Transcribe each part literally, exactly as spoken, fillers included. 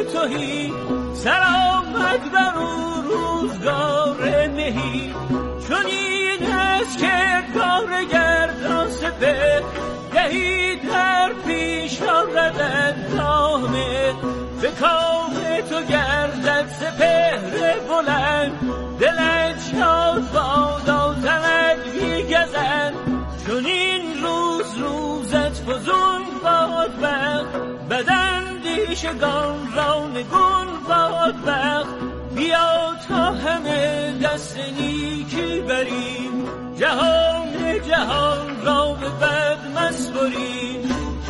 تویی، سلامت بر او روزگار مهی. چون این از کردار گردان سپه، گهی در پیش آردد نامه. به کام تو گردد سپهر بلند، دلت شاد بادا زند بیگزند. چون این روز روزت فزون باد بخت، بداندیشگان را نگون باد بخت. بیا تا همه دست نیکی بریم، جهان جهان را به بد مسپریم.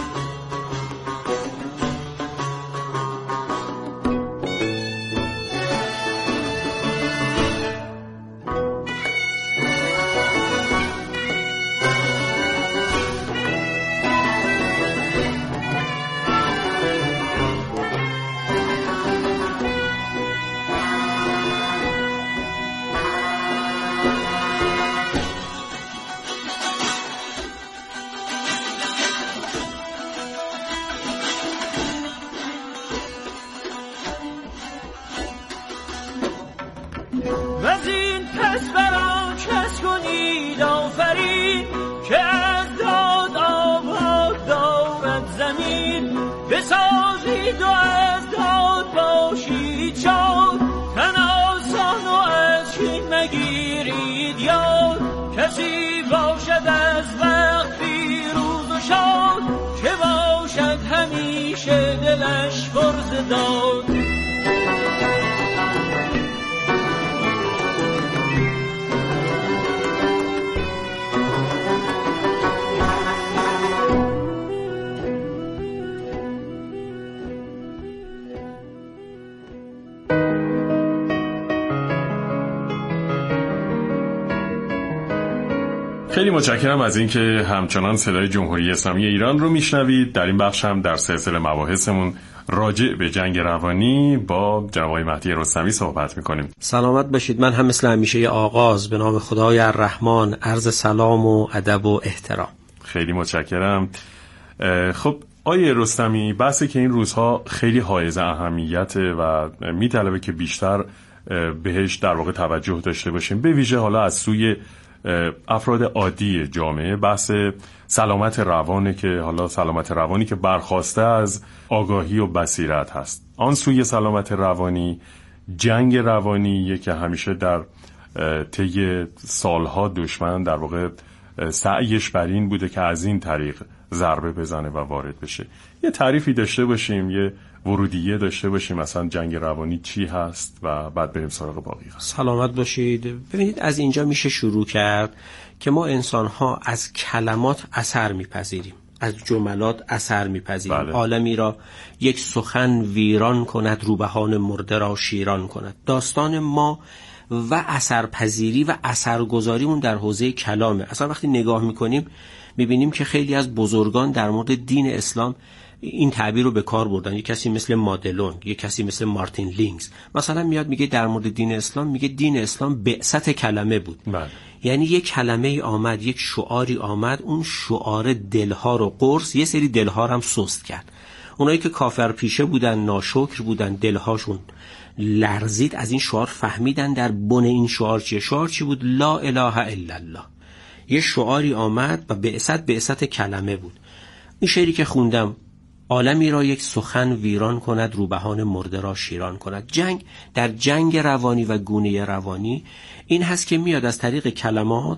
وزین پس بران کس کنید آفرین، که از داد آباد دارد زمین. بسازید و از داد باشید شاد، تن آسان و از کین مگیرید یاد. کسی باشد از وقت پیروز و شاد، که باشد همیشه دلش پر ز داد. خیلی متشکرم از اینکه همچنان صدای جمهوری اسلامی ایران رو میشنوید. در این بخش هم در سلسله مباحثمون راجع به جنگ روانی با جناب آقای مهدی رستمی صحبت میکنیم. سلامت باشید. من هم مثل همیشه آغاز به نام خدای الرحمن عرض سلام و ادب و احترام. خیلی متشکرم. خب آقای رستمی، بحثی که این روزها خیلی حائز اهمیته و میطلبه که بیشتر بهش در واقع توجه داشته باشیم، به ویژه حالا از سوی افراد عادی جامعه، بحث سلامت روانه که حالا سلامت روانی که برخواسته از آگاهی و بصیرت هست. آن سوی سلامت روانی جنگ روانیه که همیشه در طی سالها دشمن در واقع سعیش بر این بوده که از این طریق ضربه بزنه و وارد بشه. یه تعریفی داشته باشیم، یه ورودیه داشته باشیم مثلا جنگ روانی چی هست و بعد بریم سراغ باقی. سلامت باشید. ببینید از اینجا میشه شروع کرد که ما انسان‌ها از کلمات اثر میپذیریم، از جملات اثر میپذیریم. بله. عالمی را یک سخن ویران کند، روبهان مرده را شیران کند. داستان ما و اثرپذیری و اثرگذاریمون در حوزه کلامه. اصلا وقتی نگاه میکنیم میبینیم که خیلی از بزرگان در مورد دین اسلام این تعبیر رو به کار بردن. یک کسی مثل مادلون، یک کسی مثل مارتین لینگز مثلا میاد میگه در مورد دین اسلام، میگه دین اسلام بعثت کلمه بود. بله. یعنی یک کلمه ای آمد، یک شعاری آمد، اون شعار دلها رو قرص، یه سری دلها رو هم سست کرد. اونایی که کافر پیشه بودن، ناشکر بودن، دلهاشون لرزید، از این شعار فهمیدن در بن این شعار چیه. شعار چی بود؟ لا اله الا الله. یه شعاری آمد و بعثت بعثت کلمه بود. این شعری که خوندم، عالمی را یک سخن ویران کند، روبهان مرده را شیران کند. جنگ در جنگ روانی و گونه روانی این هست که میاد از طریق کلمات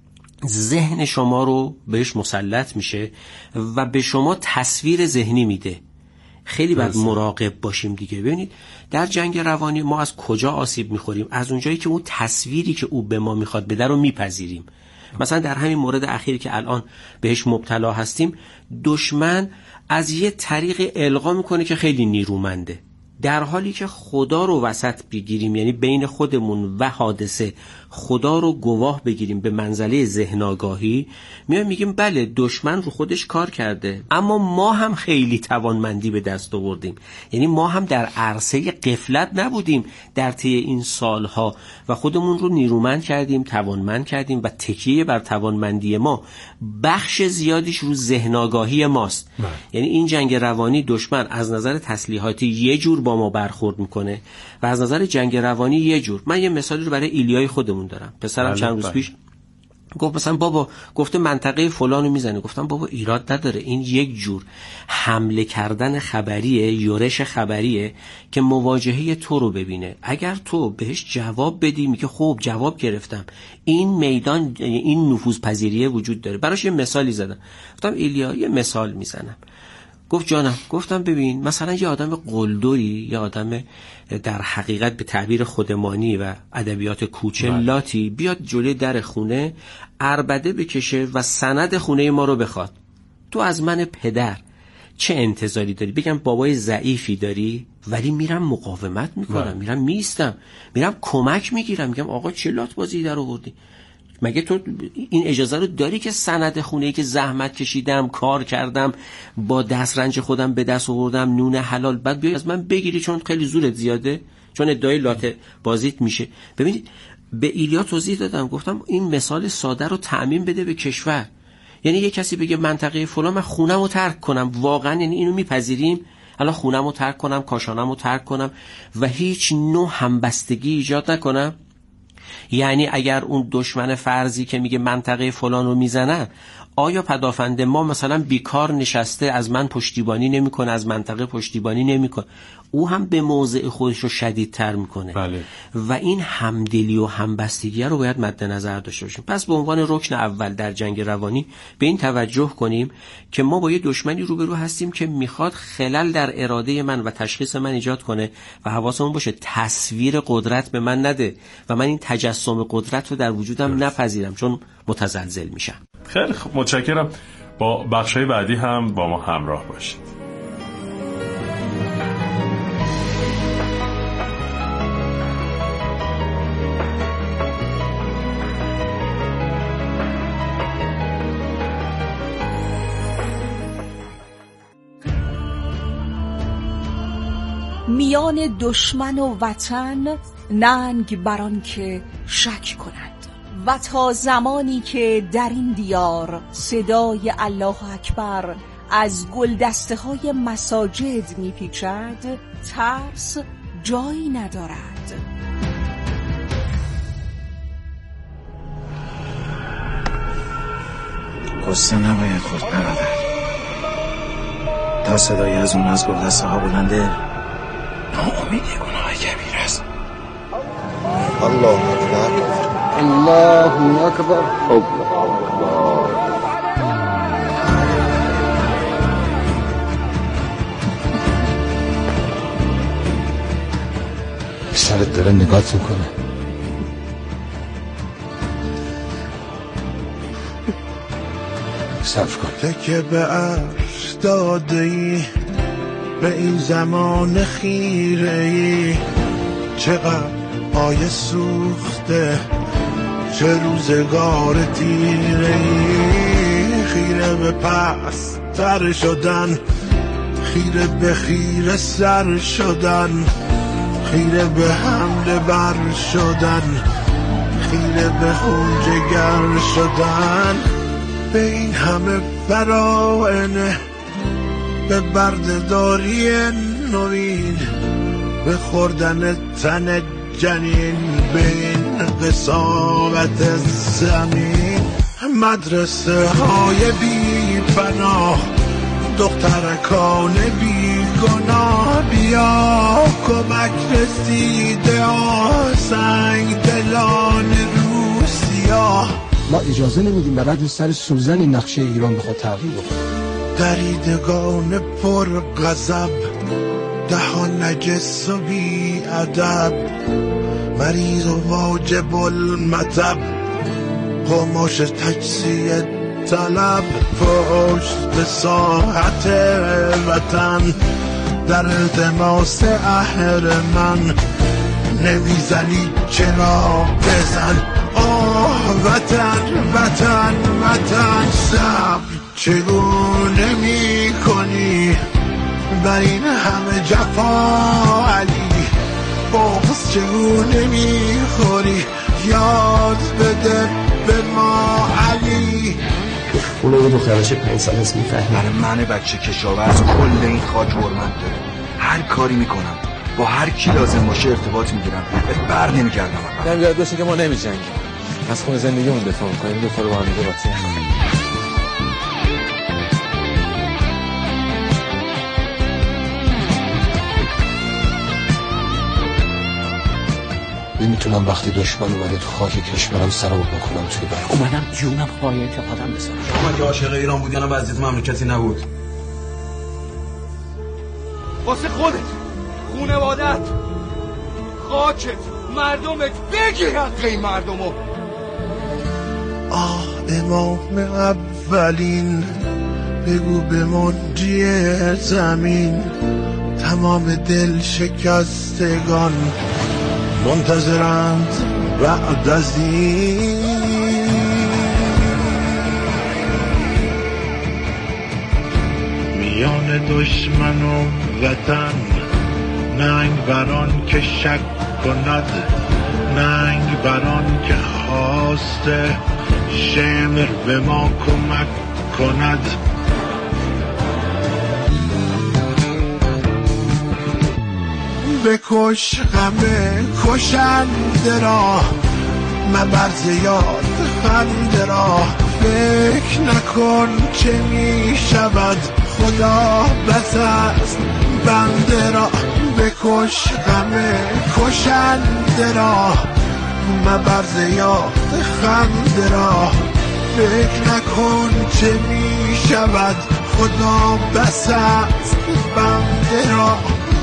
ذهن شما رو بهش مسلط میشه و به شما تصویر ذهنی میده. خیلی باید مراقب باشیم دیگه. ببینید در جنگ روانی ما از کجا آسیب میخوریم؟ از اونجایی که اون تصویری که او به ما میخواد بده رو میپذیریم. مثلا در همین مورد اخیر که الان بهش مبتلا هستیم، دشمن از یه طریق القا میکنه که خیلی نیرومنده، در حالی که خدا رو وسط بگیریم، یعنی بین خودمون و حادثه خدا رو گواه بگیریم به منزله ذهن آگاهی، میایم میگیم بله دشمن رو خودش کار کرده، اما ما هم خیلی توانمندی به دست آوردیم. یعنی ما هم در عرصه غفلت نبودیم در طی این سالها و خودمون رو نیرومند کردیم، توانمند کردیم و تکیه بر توانمندی ما بخش زیادیش رو ذهن آگاهی ماست. من. یعنی این جنگ روانی دشمن از نظر تسلیحاتی یه جور با ما برخورد میکنه و از نظر جنگ روانی یه جور. من یه مثالی رو برای ایلیای خودمون دارم. پسرم چند روز پیش گفت مثلا بابا گفته منطقه فلانو میزنه. گفتم بابا ایراد نداره، این یک جور حمله کردن خبریه، یورش خبریه که مواجهه تو رو ببینه. اگر تو بهش جواب بدی میگه خب جواب گرفتم، این میدان این نفوذپذیریه وجود داره. براش یه مثالی زدم. گفتم ایلیا یه مثال میزنم. گفت جانم. گفتم ببین مثلا یه آدم قلدری، یه آدم در حقیقت به تعبیر خودمانی و ادبیات کوچه لاتی بیاد جلوی در خونه عربده بکشه و سند خونه ما رو بخواد. تو از من پدر چه انتظاری داری؟ بگم بابای ضعیفی داری؟ ولی میرم مقاومت میکنم، میرم میستم، میرم کمک میگیرم، میگم آقا چه لات بازی در آوردی؟ مگه تو این اجازه رو داری که سند خونه‌ای که زحمت کشیدم، کار کردم، با دسترنج خودم به دست آوردم، نون حلال، بعد بیای از من بگیری چون خیلی زورت زیاده، چون ادعای لات بازیت میشه؟ ببینید به ایلیا توضیح دادم، گفتم این مثال ساده رو تعمیم بده به کشور. یعنی یه کسی بگه منطقه فلان من خونمو ترک کنم، واقعا یعنی اینو میپذیریم؟ الان خونمو ترک کنم، کاشانمو ترک کنم و هیچ نوع همبستگی ایجاد نکنم؟ یعنی اگر اون دشمن فرضی که میگه منطقه فلان رو میزنن، آیا پدافند ما مثلا بیکار نشسته از من پشتیبانی نمیکنه، از منطقه پشتیبانی نمیکنه، او هم به موضع خودش رو شدیدتر میکنه. بله. و این همدلی و همبستگی رو باید مد نظر داشته باشیم. پس به عنوان رکن اول در جنگ روانی به این توجه کنیم که ما با یه دشمنی روبرو هستیم که میخواد خلل در اراده من و تشخیص من ایجاد کنه و حواسمون باشه تصویر قدرت به من نده و من این تجسم قدرت رو در وجودم نپذیرم، چون متزلزل میشم. خیلی خب، متشکرم. با بخشای بعدی هم با ما همراه باشید. میان دشمن و وطن ننگ بران که شک کنند، و تا زمانی که در این دیار صدای الله اکبر از گلدسته های مساجد میپیچد، ترس جایی ندارد. قصه نباید خود برادر، تا صدای از اون از گلدسته ها بلنده ناامیدی گناه کبیر است. الله اکبر، الله اکبر، الله اکبر. سرت داره نگات میکنه. صبر کن. تکه به عرش داده ای، به این زمان خیره ای، چقدر آیه سوخته، چه روزگار تیره ای. خیره به پس تر شدن، خیره به خیره سر شدن، خیره به حمله بر شدن، خیره به خون جگر شدن. به این همه براینه، به بردهداری نوین، به خوردن تن جنین، به این قساوت زمین. مدرسه های بی پناه، دخترکان بی گناه، بیا کمک رسیده آسنگ دلان روسیا. ما اجازه نمیدیم بلد سر سوزن این نقشه ایران بخواد تغییر بکنه. دریدگان پر غضب، دهان نجس و بی ادب، مریض و واجب المطب، قماش تجزیه طلب. پشت به ساحت وطن، در التماس اهرمن، نمیزنی چرا بزن. آه وطن وطن وطن، صبر چگونه می کنی بر این همه جفا علی؟ بغض چگونه می خوری، یاد بده به ما علی. اونو یه دخترش پنج سال هست میفهمی. برای من بچه کشاورز کل این خاک حرمت داره، هر کاری میکنم با هر کی لازم باشه ارتباط میگیرم، بر نمیگردم. نم یاد باشه که ما نمیجنگیم، از خون زندگیمون دفاع میکنیم، دو تا رو با هم دیگه باطیم. میتونم وقتی دشمن اومده تو خاک کشورم سرمو بکنم توی برق. اومدم جونم پای اعتقادم بذارم. شما که عاشق ایران بودی الان وضعیت مملکتی نبود. واسه خودت، خونوادت، خاکت، مردمت بگی حق این مردمو. آه امام اولین، بگو به منجی زمین، تمام دل شکستگان منتظرند بعد از این. میان دشمن و وطن، ننگ بران که شک کند، ننگ بران که خواسته شمر به ما کمک کند. بکش غم کشنده را، مبر زیاد خنده را، فکر نکن چه می شود خدا بس است بنده را. بکش غم کشنده را، مبر زیاد خنده را، فکر نکن چه می شود خدا بس است بنده را.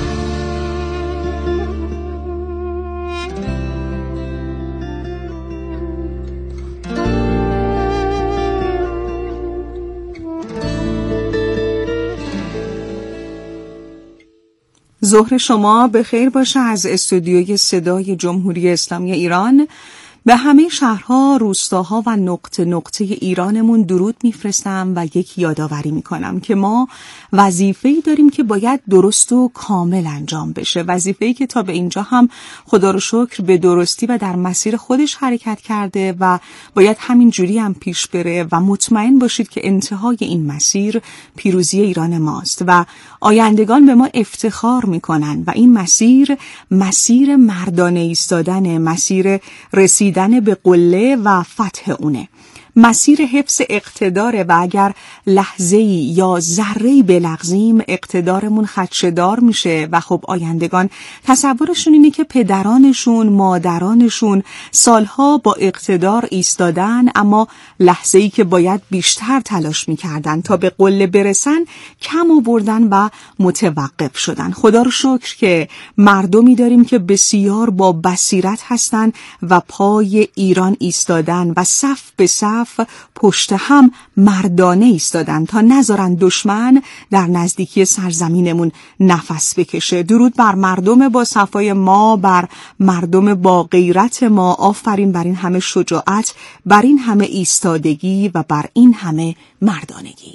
ظهر شما به خیر باشه از استودیوی صدای جمهوری اسلامی ایران. به همه شهرها، روستاها و نقطه نقطه ایرانمون درود میفرستم و یک یادآوری میکنم که ما وظیفه‌ای داریم که باید درست و کامل انجام بشه. وظیفه‌ای که تا به اینجا هم خدا رو شکر به درستی و در مسیر خودش حرکت کرده و باید همین جوری هم پیش بره و مطمئن باشید که انتهای این مسیر پیروزی ایران ماست و آیندگان به ما افتخار میکنن و این مسیر مسیر مردانه ایستادن، مسیر رسیدن به قله و فتح اونه، مسیر حفظ اقتداره و اگر لحظه‌ای یا ذره‌ای بلغزیم اقتدارمون خدشه‌دار میشه و خب آیندگان تصورشون اینه که پدرانشون، مادرانشون سالها با اقتدار ایستادن اما لحظه‌ای که باید بیشتر تلاش میکردن تا به قله برسن کم آوردن و متوقف شدن. خدا رو شکر که مردمی داریم که بسیار با بصیرت هستن و پای ایران ایستادن و صف به صف پشت هم مردانه ایستادن تا نذارن دشمن در نزدیکی سرزمینمون نفس بکشه. درود بر مردم با صفای ما، بر مردم با غیرت ما. آفرین بر این همه شجاعت، بر این همه ایستادگی و بر این همه مردانگی.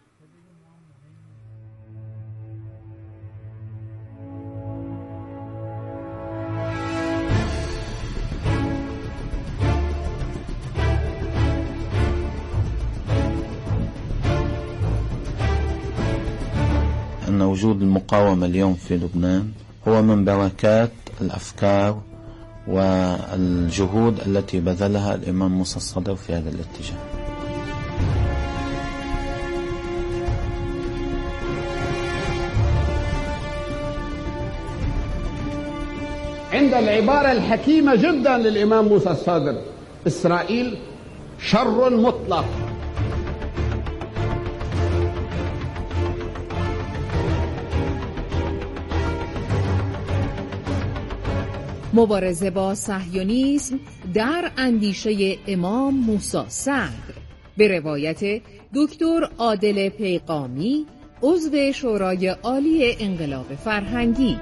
أن وجود المقاومة اليوم في لبنان هو من بركات الأفكار والجهود التي بذلها الإمام موسى الصدر في هذا الاتجاه. عند العبارة الحكيمة جدا للإمام موسى الصدر: إسرائيل شر مطلق. مبارزه با صهیونیسم در اندیشه امام موسی صدر به روایت دکتر عادل پیغامی، عضو شورای عالی انقلاب فرهنگی.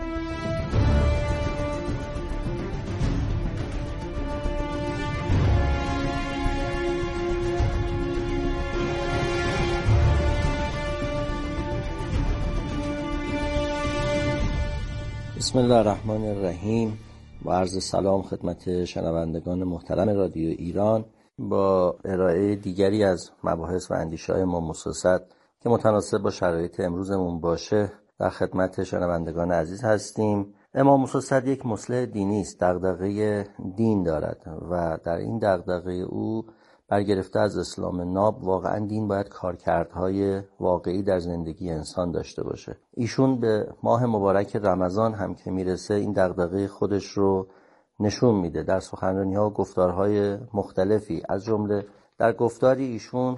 بسم الله الرحمن الرحیم. با عرض سلام خدمت شنوندگان محترم رادیو ایران، با ارائه دیگری از مباحث و اندیشه‌های امام موسی صدر که متناسب با شرایط امروزمون باشه در خدمت شنوندگان عزیز هستیم. امام موسی صدر یک مصلح دینی است، دغدغه دین دارد و در این دغدغه او برگرفته از اسلام ناب واقعا دین باید کارکردهای واقعی در زندگی انسان داشته باشه. ایشون به ماه مبارک رمضان هم که میرسه این دغدغه خودش رو نشون میده در سخنرانی‌ها و گفتارهای مختلفی. از جمله در گفتاری ایشون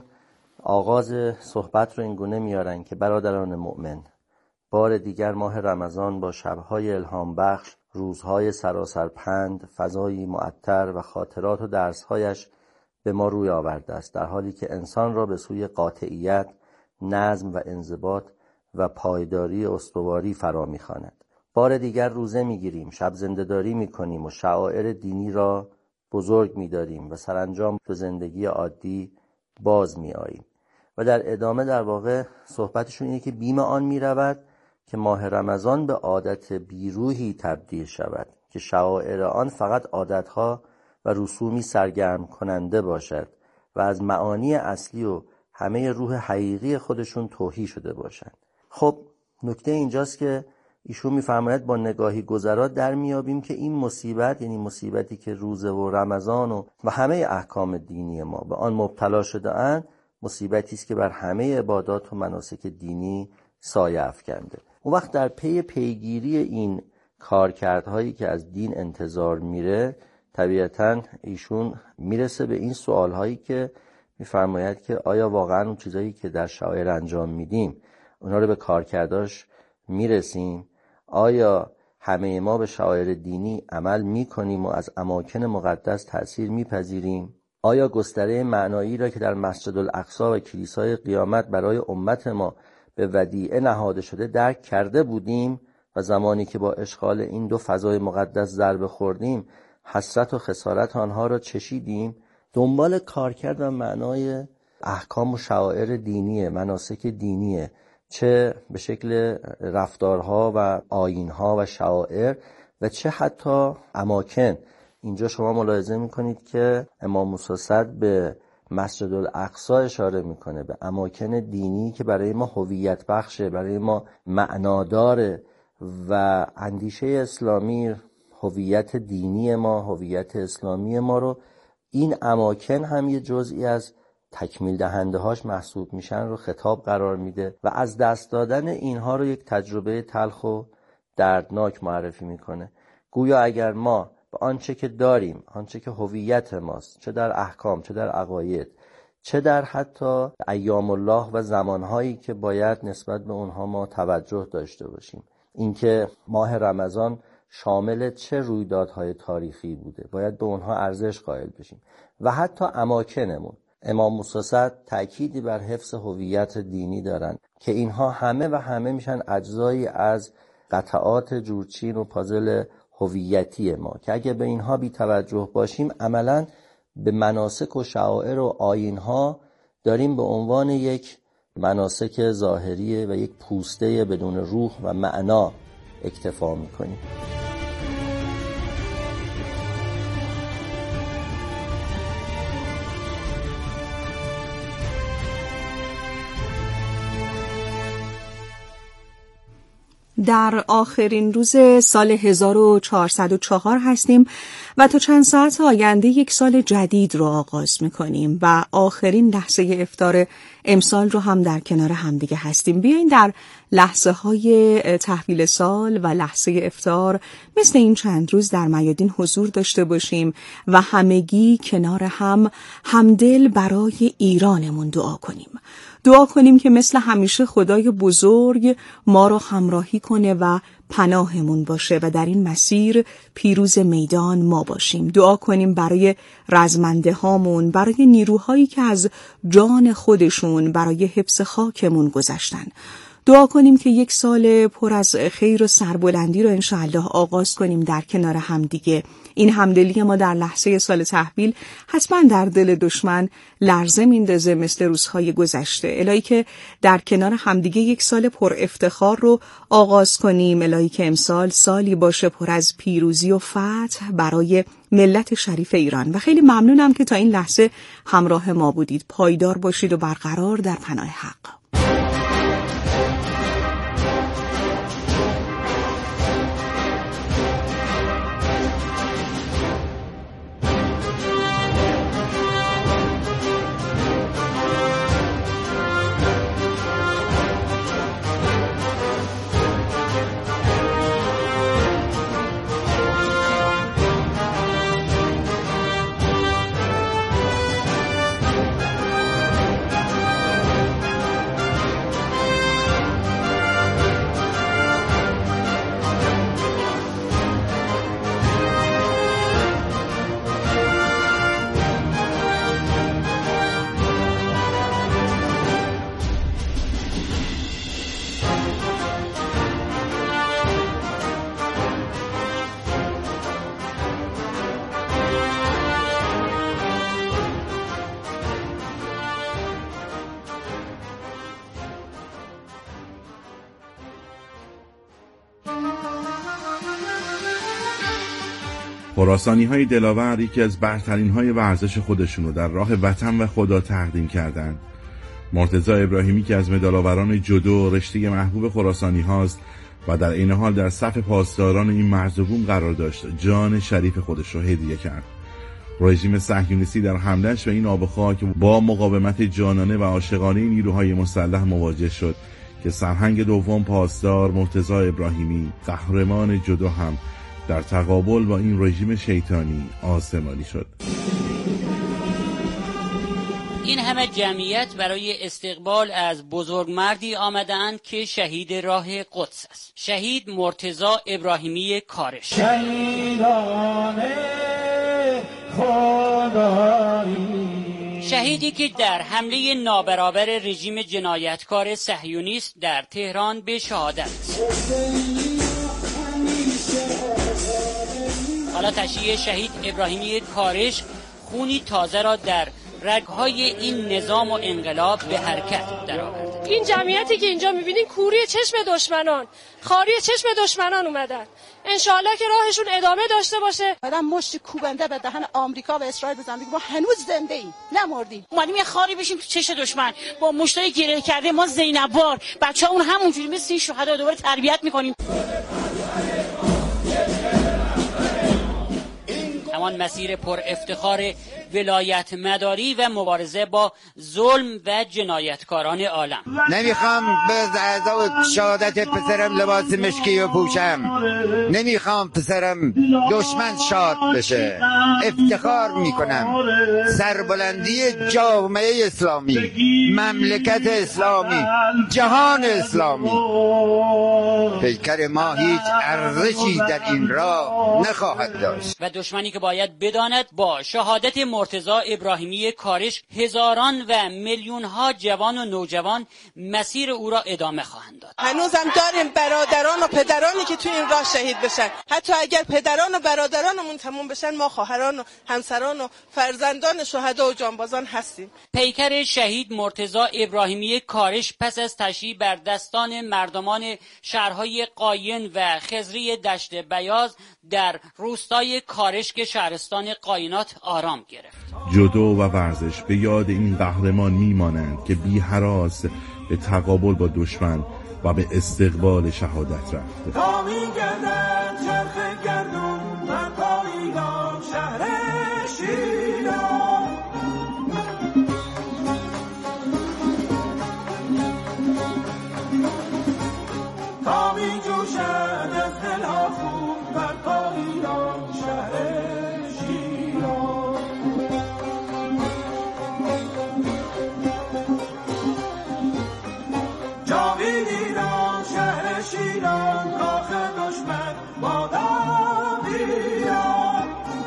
آغاز صحبت رو اینگونه میارن که برادران مؤمن، بار دیگر ماه رمضان با شب‌های الهام بخش، روزهای سراسر پند، فضایی معطر و خاطرات و درس‌هایش به ما روی آورده است، در حالی که انسان را به سوی قاطعیت، نظم و انضباط و پایداری استواری فرا می‌خواند. بار دیگر روزه می‌گیریم، شب زنده‌داری می‌کنیم و شعائر دینی را بزرگ می‌داریم و سرانجام به زندگی عادی باز می‌آییم. و در ادامه در واقع صحبتشون اینه که بیم آن می‌رود که ماه رمضان به عادت بیروحی تبدیل شود که شعائر آن فقط عادت‌ها و رسومی سرگرم کننده باشد و از معانی اصلی و همه روح حقیقی خودشون توهی شده باشند. خب نکته اینجاست که ایشون می‌فرماید با نگاهی گذرا در میابیم که این مصیبت، یعنی مصیبتی که روزه و رمضان و, و همه احکام دینی ما به آن مبتلا شده اند، مصیبتی است که بر همه عبادات و مناسک دینی سایه افکنده. اون وقت در پی پیگیری این کارکردهایی که از دین انتظار میره، طبیعتاً ایشون میرسه به این سوالهایی که میفرماید که آیا واقعاً اون چیزایی که در شعائر انجام میدیم اونا رو به کارکرداش میرسیم؟ آیا همه ما به شعائر دینی عمل میکنیم و از اماکن مقدس تأثیر میپذیریم؟ آیا گستره معنایی را که در مسجد الاقصی و کلیسای قیامت برای امت ما به ودیعه نهاده شده درک کرده بودیم و زمانی که با اشغال این دو فضای مقدس ضربه خوردیم حسرت و خسارت آنها را چشیدیم؟ دنبال کارکرد و معنای احکام و شعائر دینیه، مناسک دینیه، چه به شکل رفتارها و آیینها و شعائر و چه حتی اماکن. اینجا شما ملاحظه میکنید که امام موسی صدر به مسجد الاقصی اشاره میکنه، به اماکن دینی که برای ما هویت بخشه، برای ما معناداره و اندیشه اسلامی، هویت دینی ما، هویت اسلامی ما رو این اماکن هم یه جزئی از تکمیل دهنده هاش محسوب میشن رو خطاب قرار میده و از دست دادن اینها رو یک تجربه تلخ و دردناک معرفی میکنه. گویا اگر ما به آنچه که داریم، آنچه که هویت ماست، چه در احکام، چه در عقاید، چه در حتی ایام الله و زمانهایی که باید نسبت به اونها ما توجه داشته باشیم، اینکه ماه رمضان شامل چه رویدادهای تاریخی بوده، باید به اونها ارزش قائل بشیم و حتی اماکنمون. امام موسی صدر تأکیدی بر حفظ هویت دینی دارن که اینها همه و همه میشن اجزایی از قطعات جورچین و پازل هویتی ما که اگه به اینها بی توجه باشیم عملاً به مناسک و شعائر و آیینها داریم به عنوان یک مناسک ظاهری و یک پوسته بدون روح و معنا اکتفا میکنیم. در آخرین روز سال هزار و چهارصد و چهار هستیم و تا چند ساعت آینده یک سال جدید رو آغاز میکنیم و آخرین لحظه افطار امسال رو هم در کنار همدیگه هستیم. بیاین در لحظه های تحویل سال و لحظه افطار مثل این چند روز در میادین حضور داشته باشیم و همگی کنار هم همدل برای ایرانمون دعا کنیم. دعا کنیم که مثل همیشه خدای بزرگ ما را همراهی کنه و پناهمون باشه و در این مسیر پیروز میدان ما باشیم. دعا کنیم برای رزمنده هامون، برای نیروهایی که از جان خودشون برای حفظ خاکمون گذشتن. دعا کنیم که یک سال پر از خیر و سربلندی رو انشاءالله آغاز کنیم در کنار همدیگه. این همدلی ما در لحظه سال تحویل حتما در دل دشمن لرزه میندازه مثل روزهای گذشته. الهی که در کنار همدیگه یک سال پر افتخار رو آغاز کنیم. الهی که امسال سالی باشه پر از پیروزی و فتح برای ملت شریف ایران. و خیلی ممنونم که تا این لحظه همراه ما بودید. پایدار باشید و برقرار در پناه حق. خراسانی های دلاور یکی از برترین های ورزش خودشون رو در راه وطن و خدا تقدیم کردند. مرتضی ابراهیمی که از مدال‌آوران جودو رشته محبوب خراسانی هاست و در این حال در صف پاسداران این مرز و بوم قرار داشت، جان شریف خودش رو هدیه کرد. رژیم صهیونیستی در حمله‌اش به این آب و خاک با مقاومت جانانه و عاشقانه نیروهای مسلح مواجه شد که سرهنگ دوم پاسدار مرتضی ابراهیمی قهرمان جودو هم در تقابل با این رژیم شیطانی آسمانی شد. این همه جمعیت برای استقبال از بزرگمردی آمدند که شهید راه قدس است. شهید مرتضی ابراهیمی کارش. شهیدان خدایی، شهیدی که در حمله نابرابر رژیم جنایتکار صهیونیست در تهران به شهادت است. حالا تشییع شهید ابراهیمی کارش خونی تازه را در رگهای این نظام و انقلاب به حرکت درآورد. این جمعیتی که اینجا میبینین کوری چشم دشمنان، خاری چشم دشمنان اومدن. انشالله که راهشون ادامه داشته باشه. بعدم مشت کوبنده به دهن آمریکا و اسرائیل بزنن بگیم ما هنوز زنده ایم، نمردیم. اومدیم یه خاری بشیم تو چش دشمن با مشتای گره کرده ما زینبوار، بچه‌ها اون همونجوری مثل شهدا دوباره تربیت میکنیم. همان مسیر پر افتخار ولایت مداری و مبارزه با ظلم و جنایتکاران عالم. نمیخوام به عزا و شهادت پسرم لباس مشکی و پوشم، نمیخوام پسرم دشمن شاد بشه. افتخار میکنم سربلندی جامعه اسلامی، مملکت اسلامی، جهان اسلامی. پیکر ما هیچ ارزشی در این راه نخواهد داشت و دشمنی که باید بداند با شهادت مرتضی ابراهیمی کارش هزاران و میلیون ها جوان و نوجوان مسیر او را ادامه خواهند داد. هنوزم داریم برادران و پدرانی که تو این راه شهید بشن. حتی اگر پدران و برادرانمون تموم بشن، ما خواهران و همسران و فرزندان شهدا و جانبازان هستیم. پیکر شهید مرتضی ابراهیمی کارش پس از تشییع بر دستان مردمان شهرهای قاین و خضری دشت بیاض در روستای کارش که شهرستان قاینات آرام گرفت. جودو و ورزش به یاد این قهرمان میمانند که بی هراس به تقابل با دشمن و به استقبال شهادت رفت. تا می‌گردد چرخ گردون بر پایگاه شهر شیراز، تا می‌جوشد از دل‌ها خون بر پایگاه شهر شیراز. جاوید ایران شهر شیران، کاخ دشمن بادا بیاد.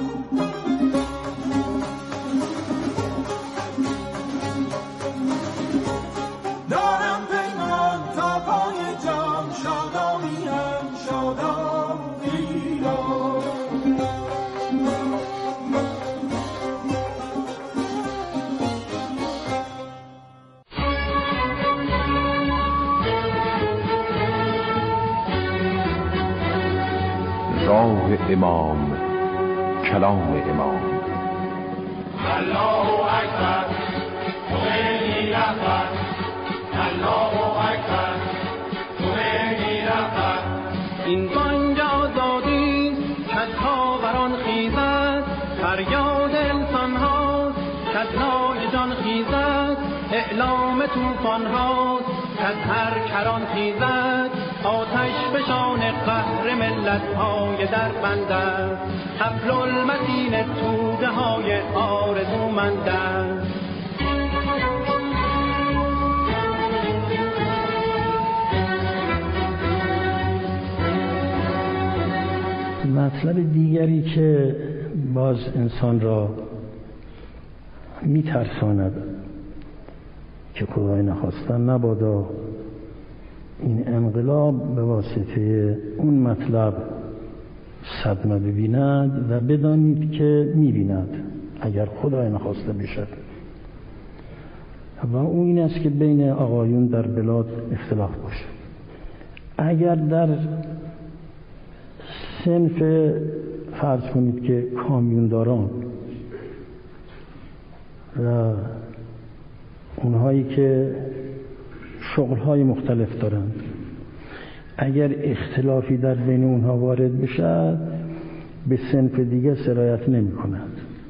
دارم پیمان تا پای جان، شادامی هم شادامی را. راه امام، کلام امام. الله اکبر، خمینی رهبر. الله اکبر، خمینی رهبر. این بانگ آزادی کز خاوران خیزد، فریاد انسان هاست کز نای جان خیزد، اعلام طوفان هاست کز هر کران خیزد، آتش بشان قهر ملت های در بند است، حبل المتین توده های آرزومند است. مطلب دیگری که باز انسان را میترساند که خدای نخواستن نبادا این انقلاب به واسطه اون مطلب صدمه ببیند و بدانید که میبیند اگر خدای نخواسته بشد، و اون این است که بین آقایون در بلاد اختلاف باشه. اگر در صنف فرض کنید که کامیونداران و اونهایی که شغل‌های مختلف دارند، اگر اختلافی در بین اونها وارد بشه به صنف دیگه سرایت نمی کند.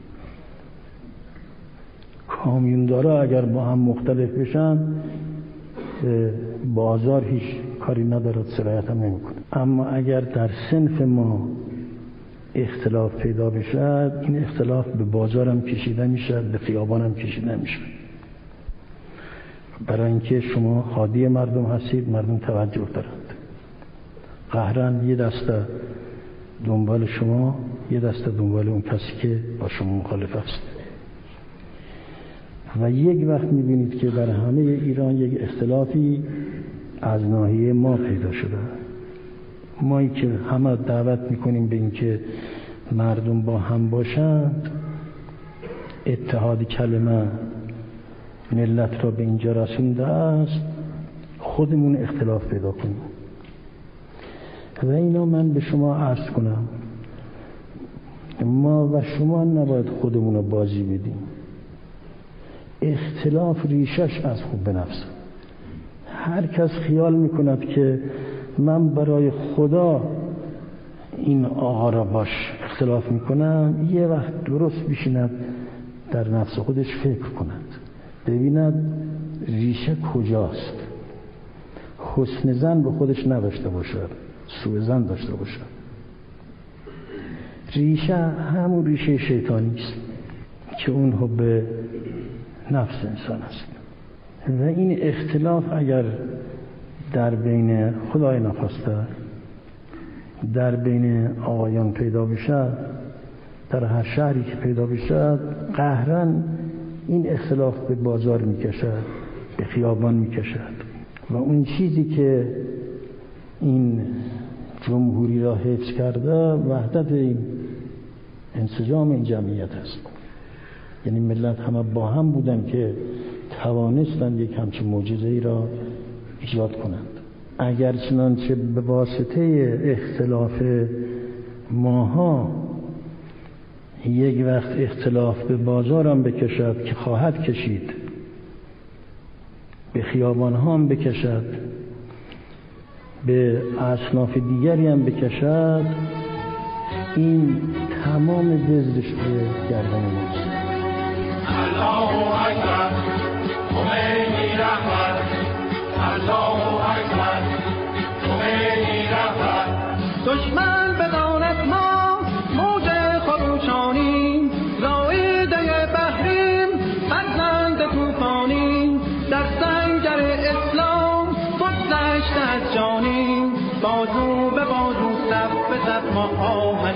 کامیوندارا اگر با هم مختلف بشن بازار هیچ کاری ندارد، سرایت هم نمی کند. اما اگر در صنف ما اختلاف پیدا بشه این اختلاف به بازار هم کشیده میشه، به خیابان هم کشیده میشه، برای اینکه شما هادی مردم هستید، مردم توجه دارند. قهرن یه دسته دنبال شما، یه دسته دنبال اون کسی که با شما مخالف است. و یک وقت میبینید که در همه ایران یک اختلافی از ناحیه ما پیدا شده. مایی که همه دعوت میکنیم به اینکه مردم با هم باشند، اتحاد کلمه ملت را به اینجا رسونده است، خودمون اختلاف پیدا کنیم. و اینا من به شما عرض کنم، ما و شما نباید خودمون رو بازی بدیم. اختلاف ریشش از خوب به نفس. هر کس خیال میکند که من برای خدا این آقا را باش اختلاف میکنم، یه وقت درست بشیند در نفس خودش فکر کند، ببیند ریشه کجاست. حسن زن به خودش نداشته باشد، سوء زن داشته باشد. ریشه همون ریشه شیطانی است که اون حب نفس انسان است. و این اختلاف اگر در بین خدای نخواسته در بین آقایان پیدا بشه، در هر شهری که پیدا بشه، قهرن این اختلاف به بازار میکشد، به خیابان میکشد. و اون چیزی که این جمهوری را حفظ کرده وحدت این انسجام این جمعیت است. یعنی ملت همه با هم بودن که توانستند یک همچین معجزه‌ای را ایجاد کنند. اگر چنانچه به واسطه اختلاف ماها یک وقت اختلاف به بازار هم بکشد که خواهد کشید، به خیابان ها هم بکشد، به اصناف دیگری هم بکشد، این تمام وزرش به گردن ماست. الله اکبر، خمینی رهبر